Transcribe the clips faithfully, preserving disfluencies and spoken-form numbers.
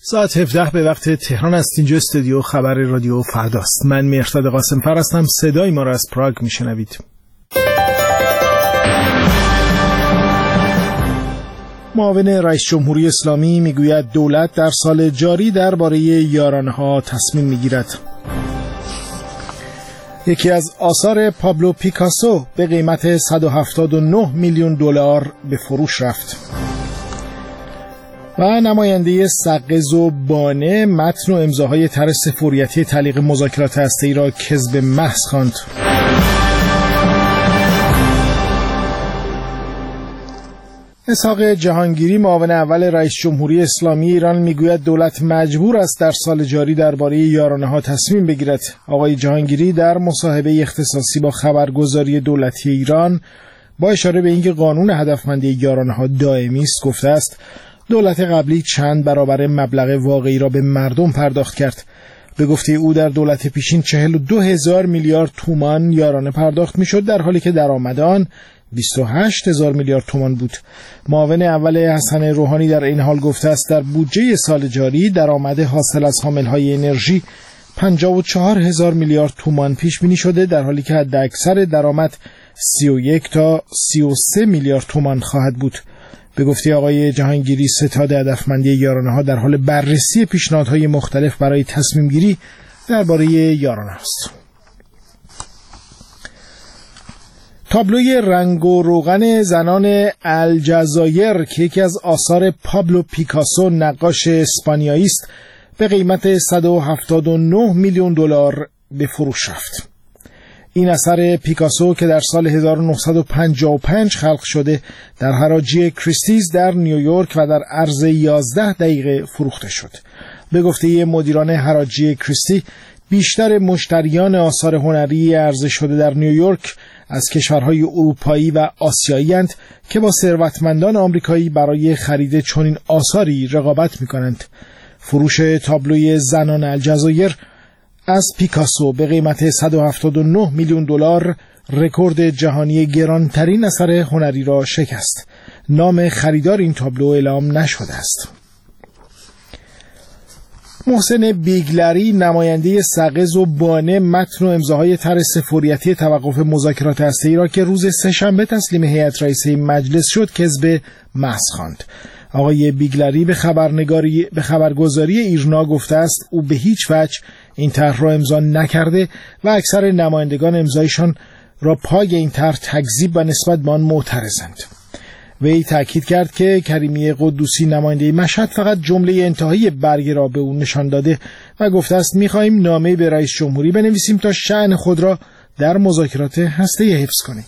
ساعت هفده به وقت تهران است. اینجا استودیو خبر رادیو فرداست. من مهرداد قاسم‌فر هستم. صدای ما را از پراگ میشنوید. معاون رئیس جمهوری اسلامی میگوید دولت در سال جاری درباره یارانه‌ها تصمیم میگیرد. یکی از آثار پابلو پیکاسو به قیمت صد و هفتاد و نه میلیون دلار به فروش رفت. و نماینده سقز و بانه متن و امضاهای طرح سفوریتی تعلیق مذاکرات هسته‌ای را کذب محض خواند. اسحاق جهانگیری معاون اول رئیس جمهوری اسلامی ایران میگوید دولت مجبور است در سال جاری درباره یارانه‌ها تصمیم بگیرد. آقای جهانگیری در مصاحبه اختصاصی با خبرگزاری دولتی ایران با اشاره به اینکه قانون هدفمندی یارانه‌ها دائمی است گفته است دولت قبلی چند برابر مبلغ واقعی را به مردم پرداخت کرد. به گفته او در دولت پیشین چهل و دو هزار میلیارد تومان یارانه پرداخت میشد در حالی که درآمد آن بیست و هشت هزار میلیارد تومان بود. معاون اول حسن روحانی در این حال گفته است در بودجه سال جاری درآمد حاصل از حامل‌های انرژی پنجاه و چهار هزار میلیارد تومان پیش بینی شده در حالی که حداکثر درآمد سی و یک تا سی و سه میلیارد تومان خواهد بود. به گفته آقای جهانگیری ستاد هدفمندی یارانه‌ها در حال بررسی پیشنهادهای مختلف برای تصمیم گیری درباره یارانه است. تابلوی رنگ و روغن زنان الجزایر که یکی از آثار پابلو پیکاسو نقاش اسپانیایی است به قیمت صد و هفتاد و نه میلیون دلار به فروش رفت. این اثر پیکاسو که در سال هزار و نهصد و پنجاه و پنج خلق شده در حراجی کریستیز در نیویورک و در عرض یازده دقیقه فروخته شد. به گفته مدیران حراجی کریستی بیشتر مشتریان آثار هنری عرضه شده در نیویورک از کشورهای اروپایی و آسیایی اند که با ثروتمندان آمریکایی برای خرید چنین آثاری رقابت می‌کنند. فروش تابلوی زنان الجزایر از پیکاسو به قیمت صد و هفتاد و نه میلیون دلار رکورد جهانی گرانترین اثر هنری را شکست. نام خریدار این تابلو اعلام نشده است. محسن بیگلری نماینده سقز و بانه متن و امضاهای طرح سفوریتی توقف مذاکرات هسته‌ای را که روز سه‌شنبه تسلیم هیئت رئیسه مجلس شد کذب محض خواند. آقای بیگلری به خبرنگاری به خبرگزاری ایرنا گفته است او به هیچ وجه این طرح را امضا نکرده و اکثر نمایندگان امضایشان را پای این طرح تکذیب و نسبت به آن معترضند. وی تأکید کرد که کریمی قدوسی نماینده مشهد فقط جمله انتهایی برگ را به او نشان داده و گفته است می‌خواهیم نامه به رئیس جمهوری بنویسیم تا شأن خود را در مذاکرات هسته‌ای حفظ کنیم.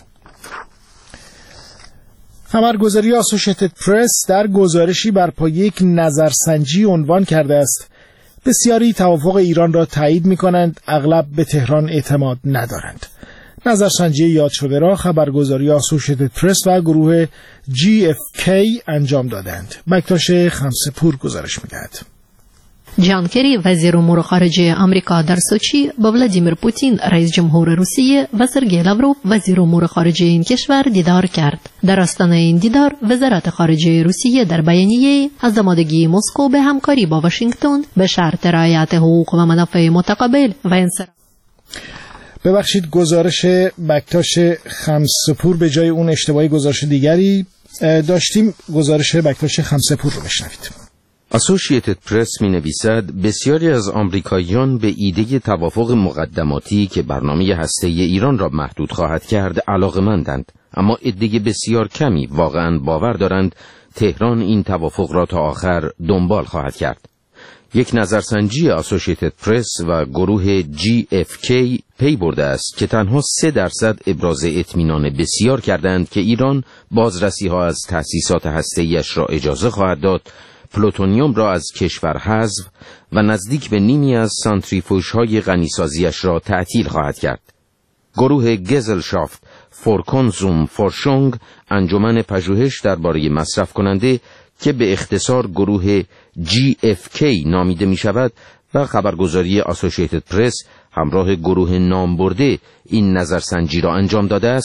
خبرگزاری آسوشیتد پرس در گزارشی بر پایه یک نظرسنجی عنوان کرده است بسیاری توافق ایران را تایید می‌کنند، اغلب به تهران اعتماد ندارند. نظرسنجی یاد شده را خبرگزاری آسوشیتد پرس و گروه جی اف کی انجام دادند. بکتاش خمسه‌پور گزارش می‌دهد. جان کری وزیر امور خارجه آمریکا در سوچی با ولادیمیر پوتین رئیس جمهور روسیه و سرگئی لاوروف وزیر امور خارجه این کشور دیدار کرد. در آستانه این دیدار وزارت خارجه روسیه در بیانیه از آمادگی مسکو به همکاری با واشنگتن به شرط رعایت حقوق و منافع متقابل و انصراف. ببخشید گزارش بکتاش خمسه‌پور به جای اون اشتباهی گزارش دیگری داشتیم. گزارش بکتاش خمسه‌پور رو بشنوید. اسوشییتد پرس می نویسد بسیاری از آمریکاییان به ایده توافق مقدماتی که برنامه هسته‌ای ایران را محدود خواهد کرد علاقه‌مندند، اما عده بسیار کمی واقعاً باور دارند تهران این توافق را تا آخر دنبال خواهد کرد. یک نظرسنجی اسوشییتد پرس و گروه جی اف کی پی برده است که تنها سه درصد ابراز اطمینان بسیار کردند که ایران بازرسی ها از تأسیسات هسته‌ایش را اجازه خواهد داد، پلوتونیوم را از کشور حذف و نزدیک به نیمی از سانتریفوژهای غنیسازیش را تعطیل خواهد کرد. گروه گزلشافت فور کنزوم فورشونگ انجمن پژوهش درباره مصرف کننده که به اختصار گروه جی اف کی نامیده می شود و خبرگزاری اسوشییتد پرس همراه گروه نام برده این نظرسنجی را انجام داده است،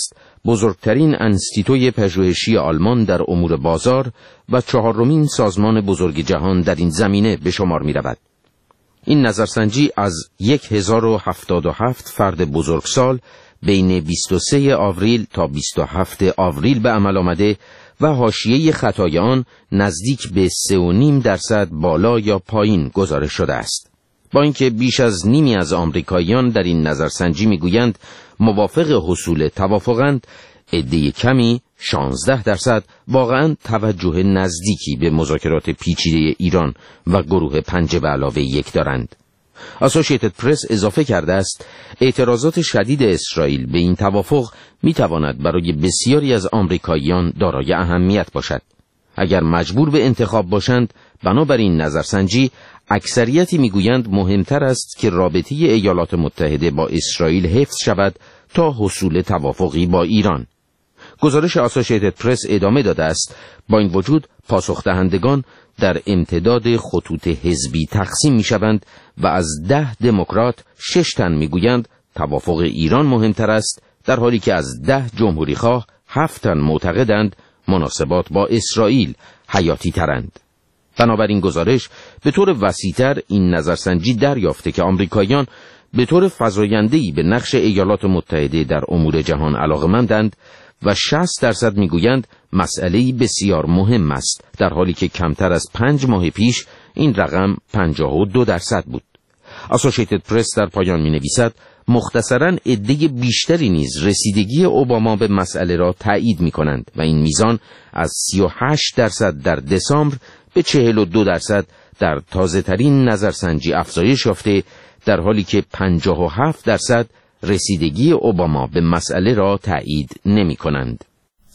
بزرگترین انستیتوی پژوهشی آلمان در امور بازار و چهارمین سازمان بزرگ جهان در این زمینه به شمار می رود. این نظرسنجی از هزار و هفتاد و هفت فرد بزرگسال بین بیست و سوم آوریل تا بیست و هفتم آوریل به عمل آمده و حاشیه خطای آن نزدیک به سه و نیم درصد بالا یا پایین گزارش شده است. با اینکه بیش از نیمی از آمریکاییان در این نظرسنجی میگویند موافق حصول توافقند، عده کمی شانزده درصد واقعا توجه نزدیکی به مذاکرات پیچیده ایران و گروه پنج به علاوه یک دارند. اسوسییتد پرس اضافه کرده است اعتراضات شدید اسرائیل به این توافق میتواند برای بسیاری از آمریکاییان دارای اهمیت باشد. اگر مجبور به انتخاب باشند، بنابراین نظرسنجی اکثریتی میگویند مهمتر است که رابطه ایالات متحده با اسرائیل حفظ شود تا حصول توافقی با ایران. گزارش اسوسییتد پرس ادامه داده است با این وجود پاسخ دهندگان در امتداد خطوط حزبی تقسیم می شوند و از ده دموکرات شش تن می گویند توافق ایران مهمتر است، در حالی که از ده جمهوری خواه هفت تن معتقدند مناسبات با اسرائیل حیاتی ترند. بنابراین گزارش به طور وسیع‌تر این نظرسنجی دریافته که آمریکاییان به طور فزاینده‌ای به نقش ایالات متحده در امور جهان علاقه‌مندند و شصت درصد میگویند مسئله‌ای بسیار مهم است، در حالی که کمتر از پنج ماه پیش این رقم پنجاه و دو درصد بود. اسوسییتد پرس در پایان می‌نویسد مختصراً عده بیشتری نیز رسیدگی اوباما به مسئله را تایید می‌کنند و این میزان از سی و هشت درصد در دسامبر به چهل و دو درصد در تازه‌ترین نظرسنجی افزایش یافته، در حالی که پنجاه و هفت درصد رسیدگی اوباما به مسئله را تایید نمی کنند.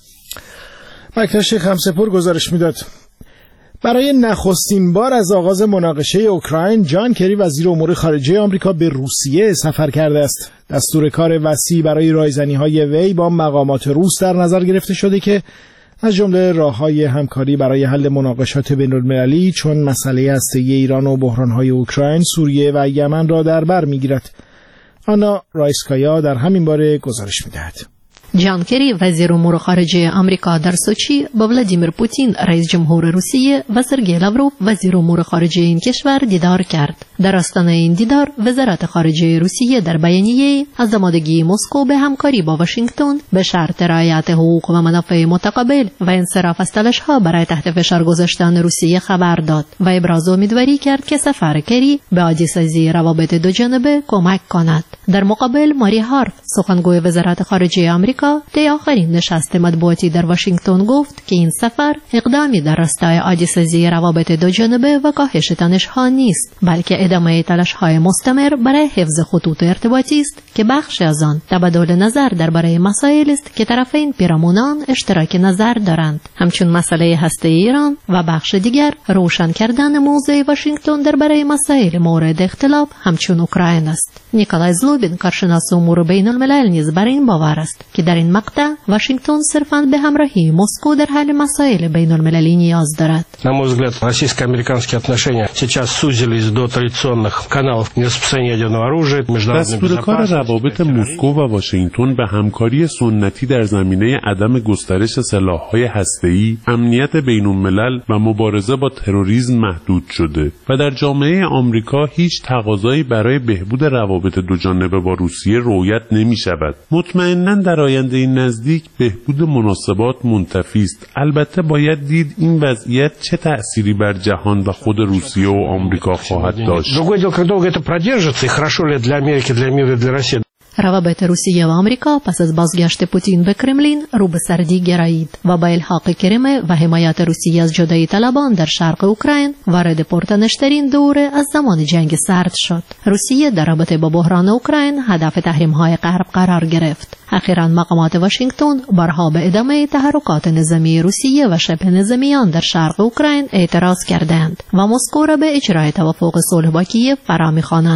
مکتب شیخ همسپور گزارش میداد برای نخستین بار از آغاز مناقشه اوکراین، جان کری وزیر امور خارجه آمریکا به روسیه سفر کرده است. دستور کار وسیع برای رایزنی‌های وی با مقامات روس در نظر گرفته شده که از جمله راه‌های همکاری برای حل مناقشات بین‌المللی چون مسئله هسته‌ای ایران و بحران‌های اوکراین، سوریه و یمن را در بر می‌گیرد. آنا رایسکایا در همین باره گزارش می‌دهد. جان کری وزیر امور خارجه آمریکا در سوچی با ولادیمیر پوتین رئیس جمهور روسیه و سرگئی لاوروف وزیر امور خارجه این کشور دیدار کرد. در آستانه این دیدار وزارت خارجه روسیه در بیانیه از آمادگی مسکو به همکاری با واشنگتن به شرط رعایت حقوق و منافع متقابل و انصراف از تلاش‌ها برای تحت فشار گذاشتن روسیه خبر داد و ابراز امیدواری کرد که سفر کری به عادی‌سازی روابط دو جانبه کمک کند. در مقابل ماری هارف سخنگوی وزارت خارجه آمریکا در آخرین نشست مطبوعاتی در واشنگتن گفت که این سفر اقدامی در راستای عادی‌سازی روابط دو جانبه و کاهش تنش‌ها نیست، بلکه ادامه تلاش‌های مستمر برای حفظ خطوط ارتباطی است که بخش از آن تبادل نظر درباره مسائلی است که طرفین پیرامونان اشتراک نظر دارند، همچون مسئله هسته ایران و بخش دیگر روشن کردن موضع واشنگتن درباره مسائل مورد اختلاف همچون اوکراین است. نیکولای زلوبین کارشناس امور بین‌الملل نیز بر این باور است که در این مقطع واشنگتن صرفاً به همراهی مسکو در حل مسائل بین‌المللی نیاز دارد. На мой взгляд, российско-американские отношения сейчас сузились до традиционных каналов нераспространения ядерного оружия, международной безопасности. دستور کار روابط مسکو و واشنگتن به همکاری سنتی در زمینه عدم گسترش سلاح‌های هسته‌ای، امنیت بین‌الملل و مبارزه با تروریسم محدود شده و در جامعه آمریکا هیچ تقاضایی برای بهبود روابط دوجانبه با روسیه رعایت نمی‌شود. مطمئناً در آینده نزدیک بهبود مناسبات منتفی است. البته باید دید این وضعیت چه تأثیری بر جهان و خود روسیه و آمریکا خواهد داشت. Другое дело, как долго это продержится и хорошо ли для Америки, для мира и для России. روابط روسیه و آمریکا پس از بازگشت پوتین به کرملین رو به سردی گرایید و با الحاق کریم و حمایت روسیه از جدایی طلبان در شرق اوکراین وارد پرتنش‌ترین دوره از زمان جنگ سرد شد. روسیه در رابطه با بحران اوکراین هدف تحریم‌های غرب قرار گرفت. اخیراً مقامات واشنگتن بارها به ادامه تحرکات نظامی روسیه و شبه نظامیان در شرق اوکراین اعتراض کردند و مسکو را به اجرای توافق صلح با کیف فرا می‌خوانند.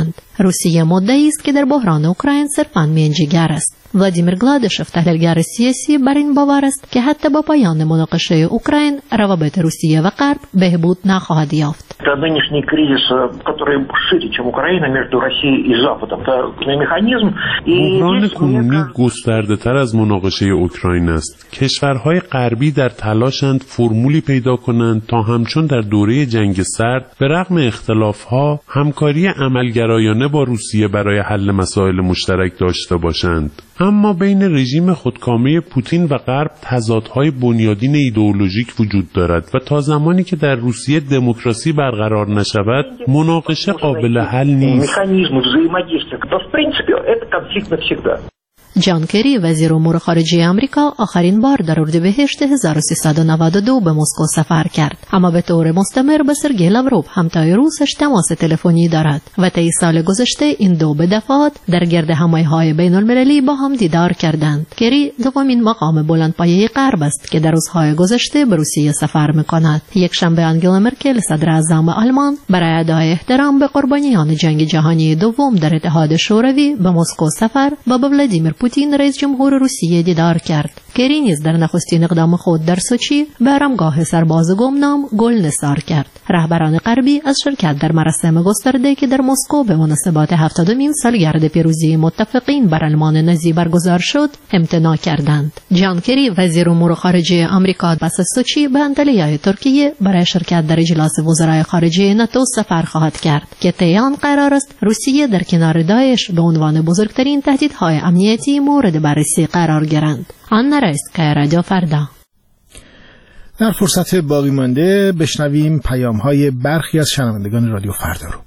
روسیه مدعی است که در بحران اوکراین صرفاً میانجیگر است. ولادیمیر گلادشف تحلیلگر سیاسی بر این باور است که حتی با پایان مناقشه اوکراین روابط روسیه و غرب بهبود نخواهد یافت. Нынешний кризис, который шире, чем Украина, между Россией и Западом, это механизм. بحران کنونی گسترده تر از مناقشه اوکراین است. کشورهای غربی در تلاشند فرمولی پیدا کنند تا همچون در دوره جنگ سرد به رغم اختلافها همکاری عملگرایانه با روسیه برای حل مسائل مشترک داشته باشند. اما بین رژیم خودکامه پوتین و غرب تضادهای بنیادین ایدئولوژیک وجود دارد و تا زمانی که در روسیه دموکراسی برقرار نشود مناقشه قابل حل نیست. جان کری وزیر امور خارجه آمریکا آخرین بار در اردیبهشت هزار و سیصد و نود و دو به مسکو سفر کرد، اما به طور مستمر با سرگئی لاوروف همتای روسش تماس تلفنی دارد و طی سال گذشته این دو به دفعات در گرد همایهای بین المللی با هم دیدار کردند. کری دومین مقام بلندپایه غرب است که در روزهای گذشته به روسیه سفر می‌کند. یک شنبه آنگلا مرکل صدر اعظم آلمان برای ادای احترام به قربانیان جنگ جهانی دوم در اتحاد شوروی به مسکو سفر و با ولادیمیر پوتین رئیس جمهور روسیه دیدار کرد. کری نیز در نخستین اقدام خود در سوچی به آرامگاه سرباز گمنام گل نثار کرد. رهبران غربی از شرکت در مراسم گسترده که در مسکو به مناسبت هفتادمین سالگرد پیروزی متفقین بر آلمان نازی برگزار شد امتناع کردند. جان کری وزیر امور خارجه آمریکا پس از سوچی به انطالیای ترکیه برای شرکت در اجلاس وزرای خارجه ناتو سفر خواهد کرد که طی آن قرار است روسیه در کنار داعش به عنوان بزرگترین تهدیدهای امنیتی مورد بررسی قرار گیرند. آن نرست که رادیو فردا. در فرصت باقی مانده بشنویم پیام‌های برخی از شنوندگان رادیو فردا رو.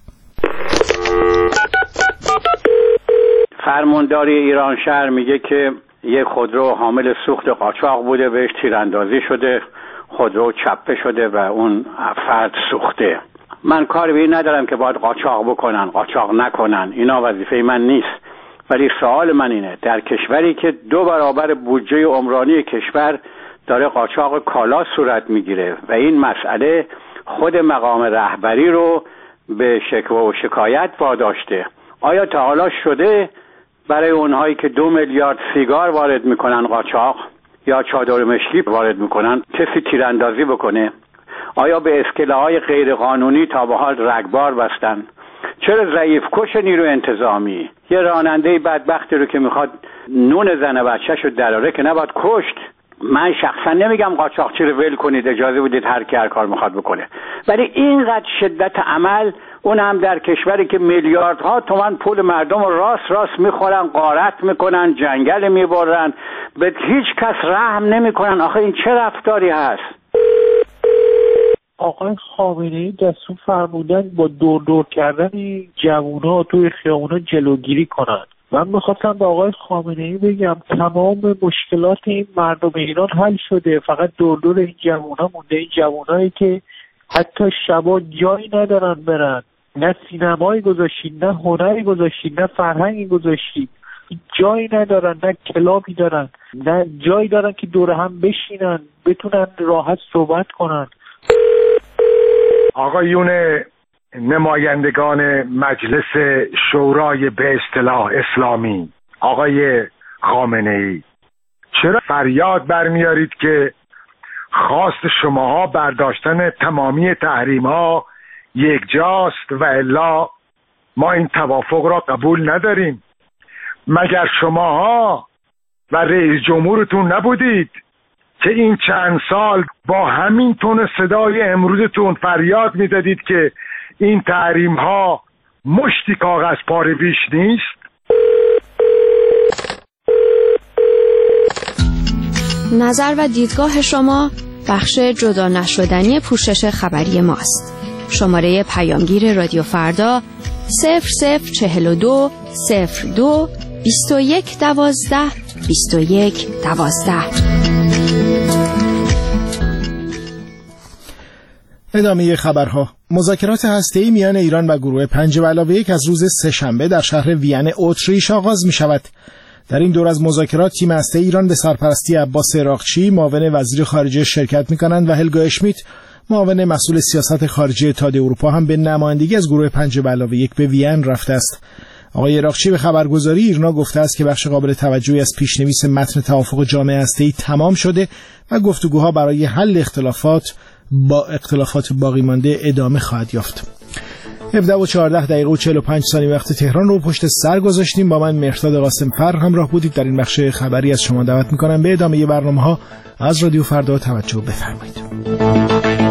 فرمانداری ایران شهر میگه که یک خودرو حامل سوخت قاچاق بوده، بهش تیراندازی شده، خودرو چپه شده و اون فرد سوخته. من کاری به این ندارم که باید قاچاق بکنن، قاچاق نکنن، اینا وظیفه من نیست. ولی سوال من اینه در کشوری که دو برابر بودجه عمرانی کشور داره قاچاق کالا صورت میگیره و این مسئله خود مقام رهبری رو به شکوه و شکایت واداشته، آیا تا حالا شده برای اونهایی که دو میلیارد سیگار وارد میکنن قاچاق یا چادر مشکی وارد میکنن کسی تیراندازی بکنه؟ آیا به اسکله‌های غیر قانونی تا به حال رگبار بستن؟ چرا ضعیف کش نیرو انتظامی یه راننده بدبختی رو که میخواد نون زن بچه‌شو دراره که نباید کشت؟ من شخصا نمیگم قاچاقچی رو ول کنید، اجازه بدید هر کی هر کار میخواد بکنه، ولی اینقدر شدت عمل، اون هم در کشوری که میلیاردها تومان پول مردم رو راست راست میخورن، غارت میکنن، جنگل میبرن، به هیچ کس رحم نمیکنن. آخه این چه رفتاری هست؟ آقای خامنه‌ای دستور فرمودن با دور دور کردن جوونا توی خیابونا جلوگیری کنند. من میخواستم به آقای خامنه‌ای بگم تمام مشکلات این مردم ایران حل شده، فقط دور دور این جوونا مونده، این جوونایی که حتی شبا جایی ندارن برن، نه سینمایی گذاشتید، نه هنری گذاشتید، نه فرهنگی گذاشتید، جایی ندارن، نه کلابی دارن، نه جایی دارن که دور هم بشینن بتونن راحت صحبت کنن. آقایون نمایندگان مجلس شورای به اصطلاح اسلامی، آقای خامنه‌ای، چرا فریاد برمیارید که خواست شماها برداشتن تمامی تحریم ها یک جاست و الا ما این توافق را قبول نداریم؟ مگر شماها و رئیس جمهورتون نبودید که این چند سال با همین تون صدای امروزتون فریاد میزدید که این تحریم ها مشتی کاغذ پاره بیش نیست؟ نظر و دیدگاه شما بخش جدا نشدنی پوشش خبری ماست. شماره پیامگیر رادیو فردا صفر صفر چهل و دو صفر دو بیست و یک دوازده بیست و یک دوازده. ادامه خبرها. مذاکرات هسته‌ای میان ایران و گروه پنج به علاوه یک از روز سه‌شنبه در شهر وین اتریش آغاز می شود. در این دور از مذاکرات تیم هسته‌ای ایران به سرپرستی عباس عراقچی معاون وزیر خارجه شرکت می کنند و هلگا اشمیت معاون مسئول سیاست خارجی اتحادیه اروپا هم به نمایندگی از گروه پنج به علاوه یک به وین رفته است. آقای عراقچی به خبرگزاری ایرنا گفته است که بخش قابل توجهی از پیشنویس متن توافق جامع هسته‌ای تمام شده و گفتگوها برای حل اختلافات با اختلافات باقی مانده ادامه خواهد یافت. هفده و چهارده دقیقه و چهل و پنج ثانیه وقت تهران رو پشت سر گذاشتیم. با من مهرداد قاسم‌فر همراه بودید. در این بخش خبری از شما دعوت می‌کنم به ادامه برنامه‌ها از رادیو فردا توجه بفرمایید.